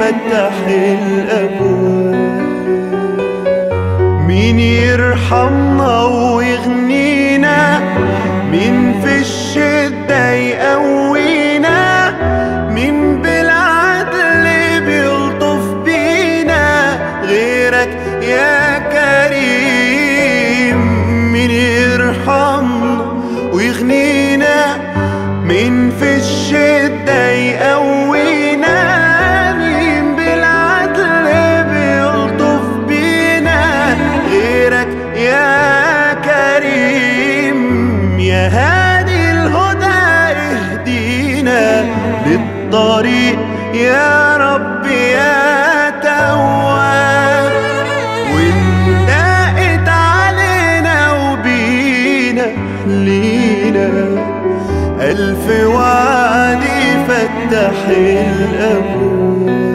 فتح الأبواب. مين يرحمنا ويغنينا؟ مين في الشدة يقوينا؟ مين بالعدل بيلطف بينا غيرك يا كريم؟ مين يرحمنا ويغنينا؟ مين في الشدة يقوينا؟ مين بالعدل بيلطف بينا غيرك يا كريم؟ يا هادي الهدى اهدينا للطريق يا رب يا تواب. وانت قت علينا وبينا لينا ألف وعد فتح الأبواب.